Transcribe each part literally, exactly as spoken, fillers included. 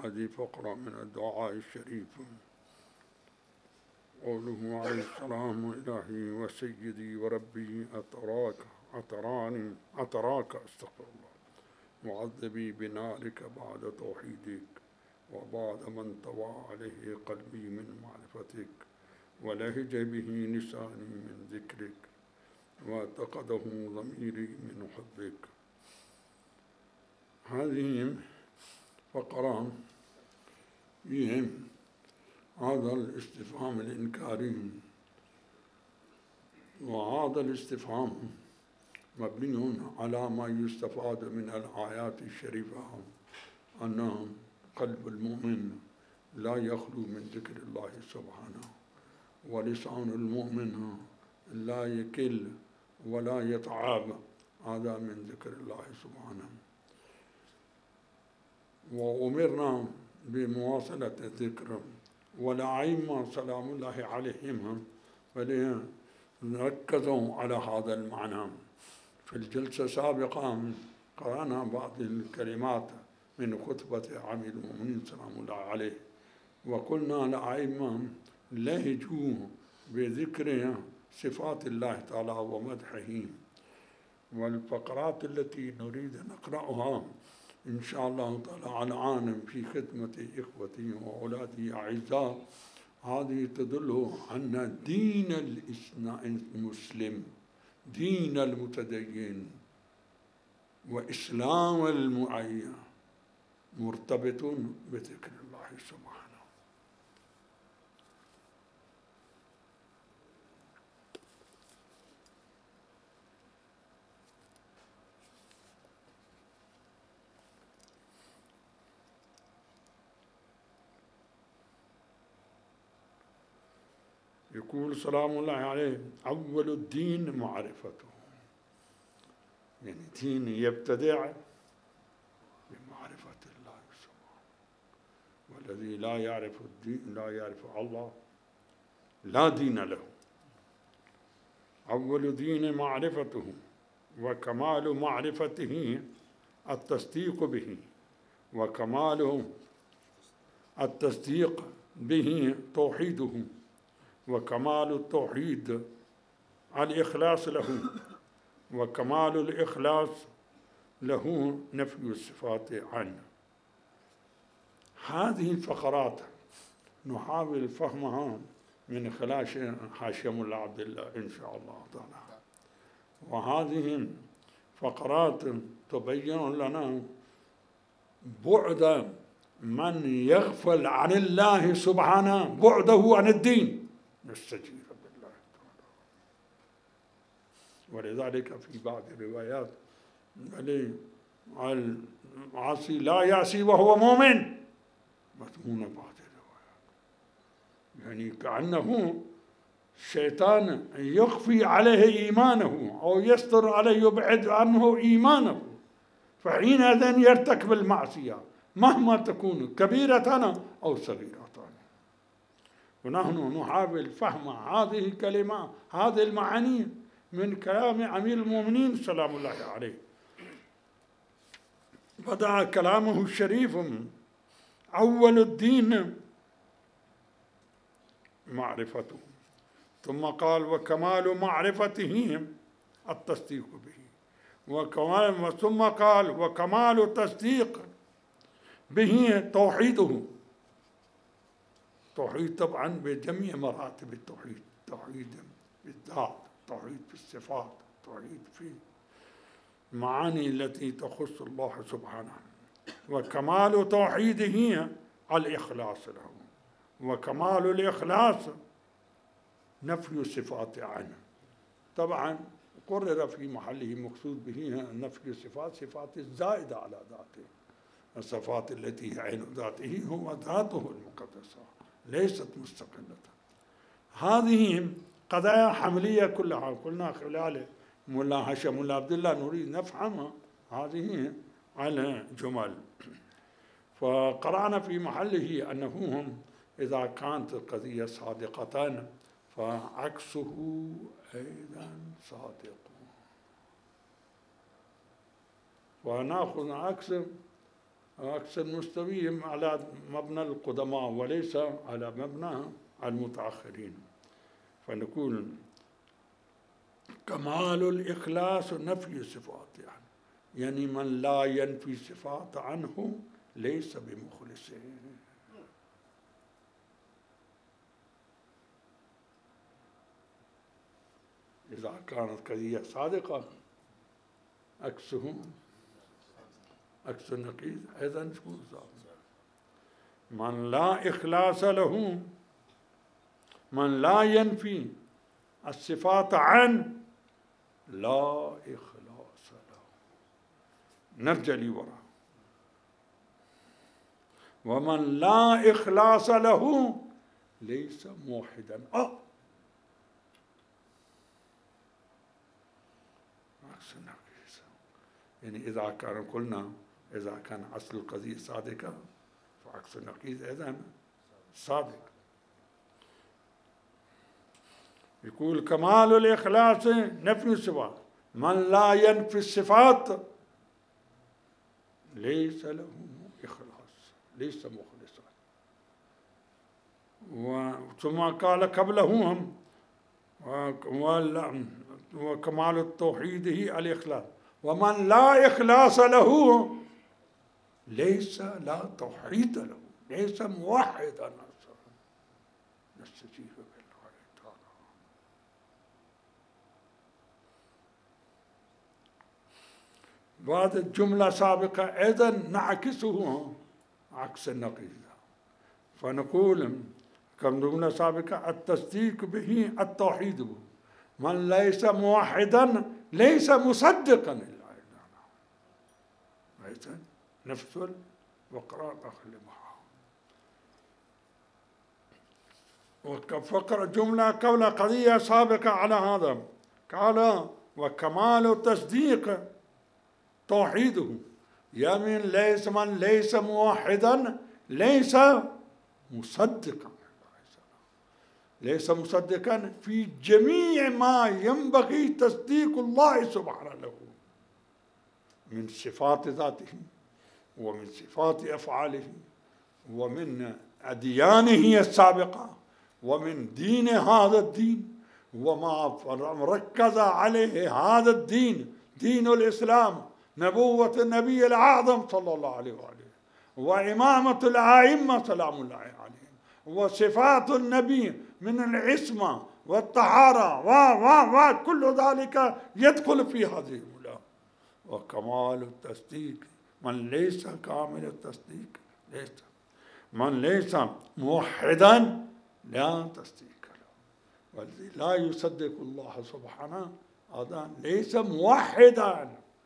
هذه فقرة من الدعاء الشريف. قوله عليه السلام: إلهي وسيدي وربي أتراك أتراني أتراك أستغفر الله معذبي بنارك بعد توحيدك وبعد من طوى عليه قلبي من معرفتك ولهج به لساني من ذكرك واعتقده ضميري من حبك. هذه فقرة فيهم هذا الاستفهام الإنكاري، وهذا الاستفهام مبني على ما يستفاد من الآيات الشريفة أن قلب المؤمن لا يخلو من ذكر الله سبحانه، ولسان المؤمن لا يكل ولا يتعب، هذا من ذكر الله سبحانه. وأمرنا بمواصلة الذكر، والأئمة سلام الله عليهم ركزوا على هذا المعنى. في الجلسة السابقة قرأنا بعض الكلمات من خطبة أمير المؤمنين سلام الله عليه، وقلنا الأئمة لهجوا بذكر صفات الله تعالى ومدحه. والفقرات التي نريد أن نقرأها إن شاء الله تعالى الآن في خدمة إخوتي وأولادي أعزاء، هذه تدل أن دين المسلم، دين المتدين وإسلام المعين مرتبط بذكر الله سبحانه. يقول سلام الله عليه: أول الدين معرفته، يعني دين يبتدع بمعرفة الله سبحانه، والذي لا يعرف الدين لا يعرف الله لا دين له. أول دين معرفته، وكمال معرفته التصديق به، وكمال التصديق به توحيده، وكمال التوحيد الإخلاص له، وكمال الإخلاص له نفي الصفات عنه. هذه الفقرات نحاول فهمها من خلال حاشية ملا عبد الله إن شاء الله تعالى، وهذه فقرات تبين لنا بعد من يغفل عن الله سبحانه، بعده عن الدين، نستجير بالله تعالى. ولذلك في بعض الروايات العاصي لا يعصي وهو مؤمن، مضمون بعض الروايات، يعني كأنه الشيطان يخفي عليه إيمانه أو يستر عليه يبعد عنه إيمانه، فحينئذ يرتكب المعصية مهما تكون كبيرة أو صغيرة. ونحن نحاول فهم هذه الكلمات، هذه المعاني من كلام أمير المؤمنين سلام الله عليه. بدأ كلامه الشريف: أول الدين معرفته، ثم قال: وكمال معرفته التصديق به، وكمال ثم قال: وكمال التصديق به توحيده. توحيد طبعا بجميع مراتب التوحيد، توحيد بالذات، توحيد في الصفات، توحيد في المعاني التي تخص الله سبحانه. وكمال توحيده الإخلاص له، وكمال الإخلاص نفي الصفات عنه. طبعا قرر في محله مقصود به نفي الصفات، صفات الزائدة على ذاته، الصفات التي عين ذاته هو ذاته المقدسة ليست مستقلة. هذه قضايا حملية كلها قلنا خلال ملا هاشم ملا عبد الله نريد نفهمها هذه على جمل. فقرأنا في محله أنه إذا كانت القضية صادقة فعكسه أيضا صادق، ونأخذ عكس عكس المستوي على مبنى القدماء وليس على مبنى المتأخرين. فنقول كمال الإخلاص نفي الصفات، يعني يعني من لا ينفي صفات عنه ليس بمخلص. إذا كانت قضية صادقة عكسه عكس النقيض أيضا يكون صادق. من لا إخلاص له، من لا ينفي الصفات عنه لا إخلاص له. نرجع لي وراء. ومن لا إخلاص له ليس موحدا. أه عكس النقيض. يعني إذا كان قلنا إذا كان أصل القضية صادقة فعكس النقيض أيضا صادق. يقول كمال الإخلاص نفي الصفات، من لا ينفي الصفات ليس له إخلاص، ليس مخلصا. ثم قال قبلهم وكمال التوحيد هي الإخلاص، ومن لا إخلاص له ليس لا توحيد له، ليس موحدا نستجيب بالله تعالى. بعد الجملة سابقة أيضا نعكسه عكس النقيض. فنقول كم جملة سابقة التصديق به التوحيد به، من ليس موحدا ليس مصدقا لله. أيضا نفس الفقرة داخل معها. وفقرة جملة قبل قضية سابقة على هذا قال وكمال التصديق توحيده، يعني ليس من ليس موحدا ليس مصدقا، ليس مصدقا في جميع ما ينبغي تصديق الله سبحانه له من صفات ذاته ومن صفات أفعاله ومن أديانه السابقة ومن دين هذا الدين وما ركز عليه هذا الدين، دين الإسلام، نبوة النبي الأعظم صلى الله عليه وآله وإمامة الأئمة سلام الله عليهم وصفات النبي من العصمة والطهارة و و و كل ذلك يدخل في هذه الأولى. وكمال التصديق من ليس كامل التصديق ليس، من ليس موحدا لا تصديق له، والذي لا يصدق الله سبحانه هذا ليس موحدا،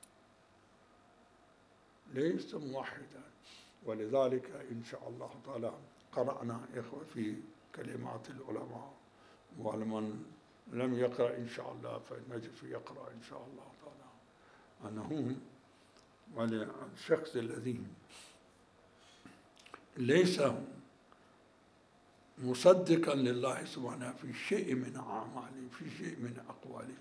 ليس موحدا. ولذلك إن شاء الله تعالى قرأنا إخوة في كلمات العلماء، ولمن لم يقرأ إن شاء الله فنجف يقرأ إن شاء الله تعالى أنه والشخص الذي ليس مصدقا لله سبحانه في شيء من أعماله في شيء من أقواله،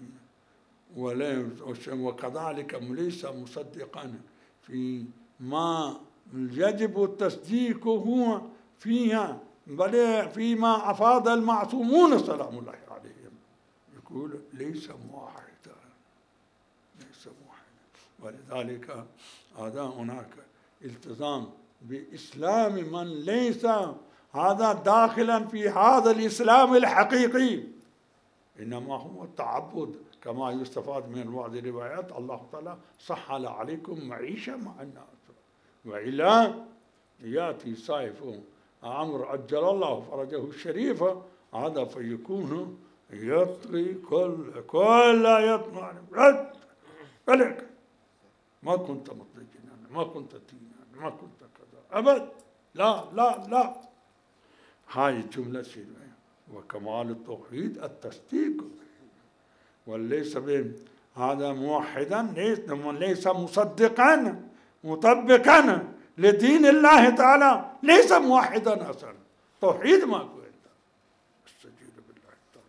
وكذلك ليس مصدقا في ما يجب تصديقه فيها بل فيما أفاد المعصومون سلام الله عليهم، يقول ليس موحدا، ليس موحدا. ولذلك هذا هناك التزام بإسلام من ليس هذا داخلا في هذا الإسلام الحقيقي، إنما هو التعبد كما يستفاد من بعض الروايات الله تعالى سهل عليكم معيشة مع الناس، وإلا يأتي سيف عمرو عجل الله فرجه الشريف هذا فيكون يطغي كل كل يطمع رد عليك، ما كنت مطلقا ما كنت تينا ما كنت كذا أبد، لا لا لا. هاي الجملة سيدنا وكمال التوحيد التصديق، وليس هذا موحدا ليس مصدقا مطبقا لدين الله تعالى، ليس موحدا أصلا، توحيد ما قلت استجيب بالله تعالى.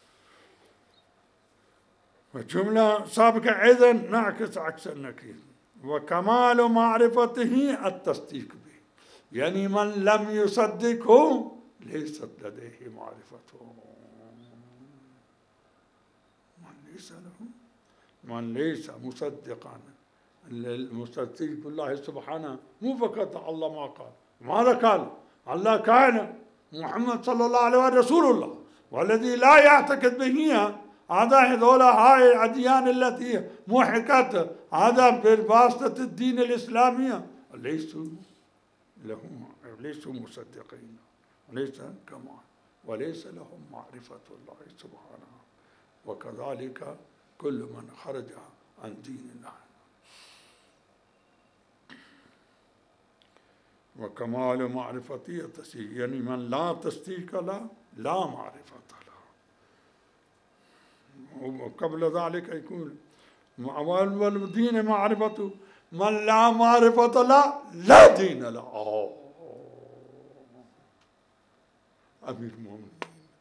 والجملة سابقة أيضا نعكس عكس النقيض وكمال معرفته التصديق به، يعني من لم يصدقه ليست لديه معرفته. من ليس له من ليس مصدقا المصدق بالله سبحانه، مو فقط الله ما قال، ماذا قال؟ الله كان محمد صلى الله عليه وسلم رسول الله، والذي لا يعتقد به هذا هذول هاي الأديان التي محكت هذا بواسطة الدين الإسلامي ليسوا لهم ليسوا مصدقين، ليس كما وليس لهم معرفة الله سبحانه. وكذلك كل من خرج عن دين الله. وكمال معرفته التصديق، يعني من لا تصديق له لا معرفة له. وقبل ذلك يقول والدين معرفته، من لا معرفة له لا دين له. أوه. أمير المؤمنين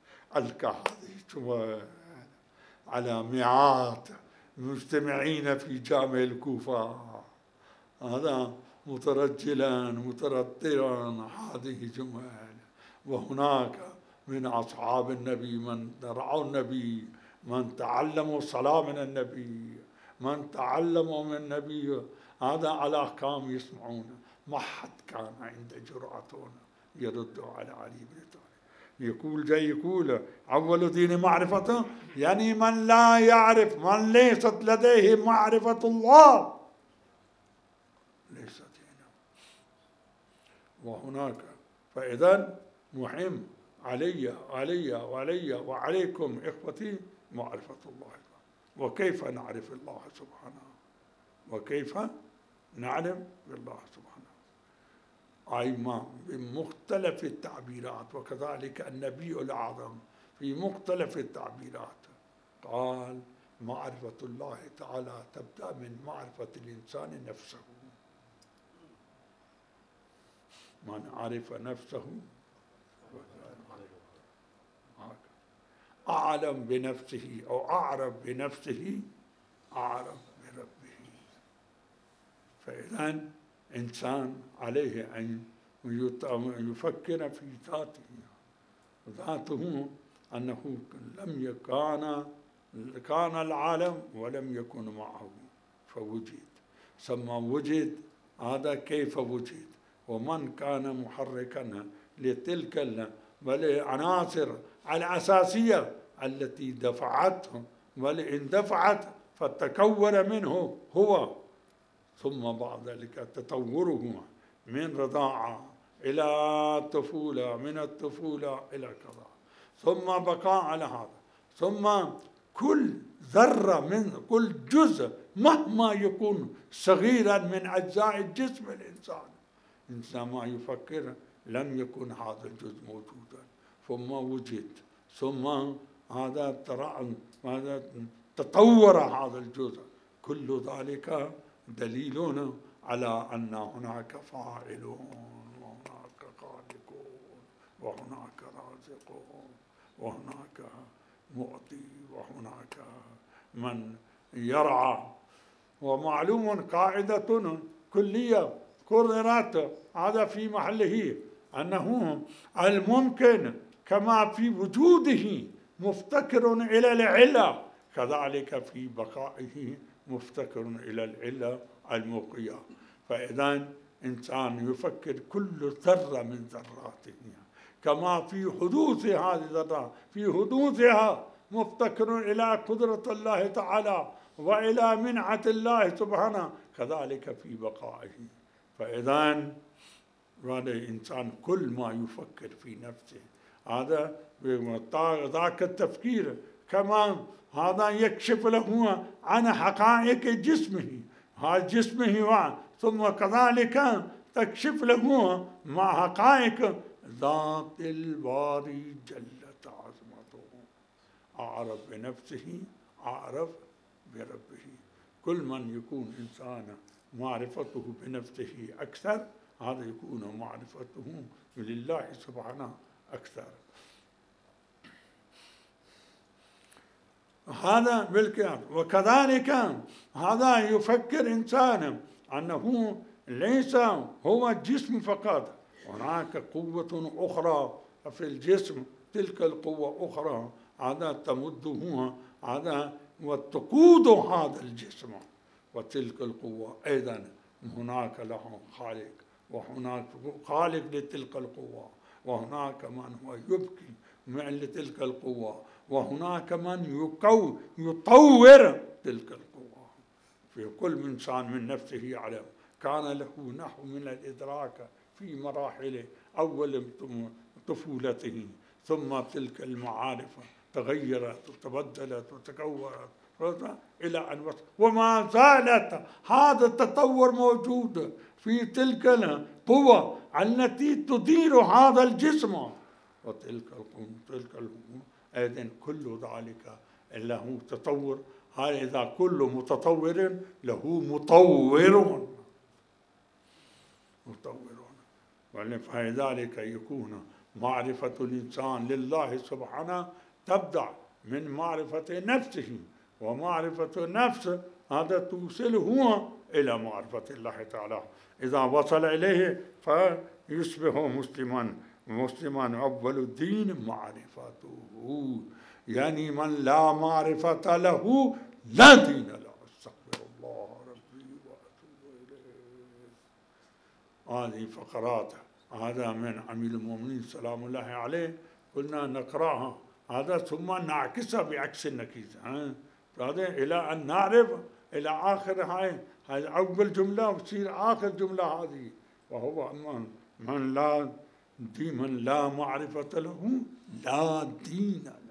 الكهذي على مئات مجتمعين في جامع الكوفة، هذا مترجلا مترطرا هذه جمل. وهناك من أصحاب النبي من رعوا النبي، من تعلموا الصلاة من النبي، من تعلموا من النبي هذا على أحكام يسمعون، ما حد كان عنده جرأة يرد على علي بن طالب. يقول جاي يقول أول دين معرفته، يعني من لا يعرف، من ليست لديه معرفة الله ليس دينه. وهناك فإذا مهم علي علي وعلي وعليكم إخوتي معرفة الله. وكيف نعرف الله سبحانه؟ وكيف نعرف بالله سبحانه؟ أي ما بمختلف التعبيرات. وكذلك النبي الأعظم في مختلف التعبيرات قال معرفة الله تعالى تبدأ من معرفة الإنسان نفسه. من عرف نفسه أعلم بنفسه أو أعرف بنفسه أعرف بربه. فإذا إنسان عليه أن يفكر في ذاته، ذاته أنه لم يكن كان العالم ولم يكن معه فوجد، ثم وجد هذا كيف وجد، ومن كان محركا لتلك العناصر الأساسية التي دفعته واندفعت فتكون منه هو، ثم بعد ذلك تطوره من رضاعة إلى الطفولة، من الطفولة إلى كذا، ثم بقاء على هذا، ثم كل ذرة من كل جزء مهما يكون صغيرا من أجزاء الجسم الإنسان، إنسان ما يفكر لم يكن هذا الجزء موجودا، ثم وجد، ثم هذا ترى هذا تطور هذا الجزء. كل ذلك دليل على أن هناك فاعلون وهناك خالقون وهناك رازقون وهناك معطي وهناك من يرعى. ومعلوم قاعدة كلية قررت هذا في محله أنه الممكن كما في وجوده مفتكر إلى العلة، كذلك في بقائه مفتكر إلى العلة الموقية. فإذا إنسان يفكر كل ذرة من ذراته كما في حدوث هذه الذرة في حدوثها مفتكر إلى قدرة الله تعالى وإلى منعة الله سبحانه، كذلك في بقائه. فإذا هذا الإنسان كل ما يفكر في نفسه هذا ذاك التفكير كمان هذا يكشف له عن حقائق جسمه هذا جسمه، ثم كذلك تكشف له مع حقائق ذات الباري جلت عظمته. أعرف بنفسه أعرف بربه. كل من يكون إنسانا معرفته بنفسه أكثر هذا يكون معرفته لله سبحانه أكثر. هذا بالكامل. وكذلك هذا يفكر إنسان أنه ليس هو الجسم فقط، هناك قوة أخرى في الجسم، تلك القوة أخرى هذا تمده هذا وتقود هذا الجسم، وتلك القوة أيضا هناك له خالق، وهناك خالق لتلك القوة، وهناك من هو يبكي من لتلك القوة، وهناك من يقو يطور تلك القوة. في كل إنسان من نفسه يعلم، كان له نحو من الإدراك في مراحل أول طفولته، ثم تلك المعارف تغيرت وتبدلت وتكورت إلى أن وصل، وما زالت هذا التطور موجود في تلك القوة التي تدير هذا الجسم، وتلك القوة تلك القوة أيضا كل ذلك له تطور. هذا كل متطور له مطور مطورون، فلذلك يكون معرفة الإنسان لله سبحانه تبدأ من معرفة نفسه، ومعرفة النفس هذا توصله إلى معرفة الله تعالى. إذا وصل إليه فيصبح مسلما. مسلما أول الدين معرفته، يعني من لا معرفة له لا دين له. استغفر الله ربي وأتوب إليه. هذه فقرات هذا من أمير المؤمنين سلام الله عليه، قلنا نقرأها هذا ثم نعكسها بعكس النكيس، هذا إلى أن نعرف إلى آخر هاي هاي أول جملة وتصير آخر جملة هذه، وهو من من لا دين من لا معرفة له لا دين له.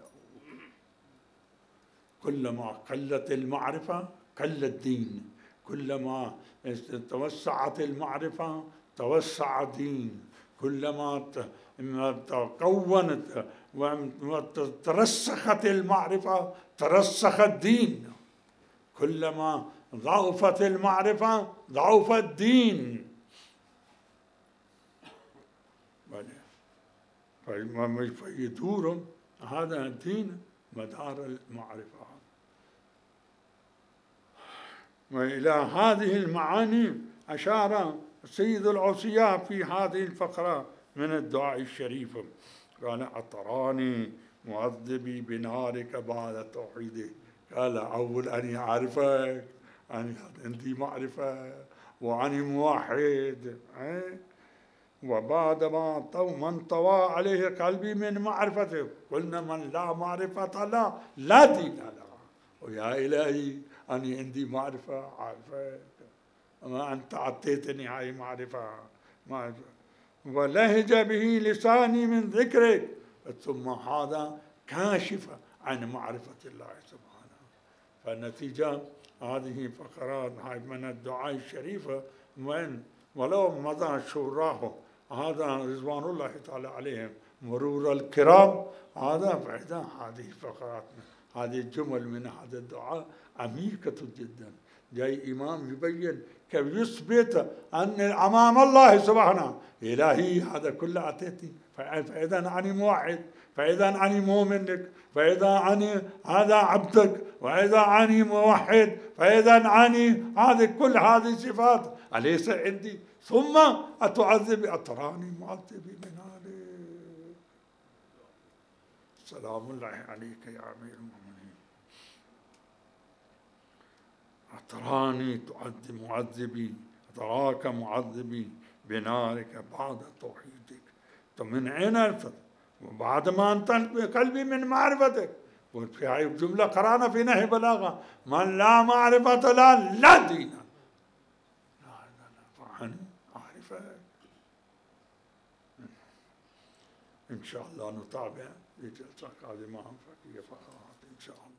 كلما قلت المعرفة قل الدين، كلما توسعت المعرفة توسع الدين، كلما تكونت وترسخت المعرفة ترسخ الدين، كلما ضعفت المعرفة ضعف الدين. فيدور هذا الدين مدار المعرفة. وإلى هذه المعاني أشار سيد الأوصياء في هذه الفقرة من الدعاء الشريف، قال أطراني معذبي بنارك بعد توحيدي. قال أول أني أعرفك، أني عندي معرفة وأني موحد، وبعد ما من طوى عليه قلبي من معرفته قلنا من لا معرفة له لا دين له. ويا إلهي أني عندي معرفة عارفك، أما أنت أعطيتني هاي معرفة معرفة ولهج به لساني من ذكرك، ثم هذا كاشف عن معرفة الله سبحانه. فالنتيجة هذه فقرات هاي من الدعاء الشريفة، وين ولو مضى شوراه هذا رضوان الله تعالى عليهم مرور الكرام، هذا فإذا هذه فقرات هذه الجمل من هذا الدعاء عميقة جدا. جاي إمام يبين كيف يثبت أن أمام الله سبحانه إلهي هذا كله أعطيتني، فإذا أنا موحد، فإذا أنا مؤمن لك، فإذا أنا هذا عبدك، وإذا أنا موحد، فإذا أنا هذه كل هذه صفات أليس عندي؟ ثم أتعذب أتراني معذبي من عليك. سلام الله عليك يا أمير المؤمنين. أتراني تعذب معذبي، أتراك معذبي بنارك بعد توحيدك. فمن أين الفضل؟ وبعد ما أنت قلبي من معرفتك. وفي هذه الجملة قرأنا في نهي بلاغة من لا معرفة لا لا دين لا لا فعني أعرفك. إن شاء الله نتابع في جلسة قادمة فقط إن شاء الله.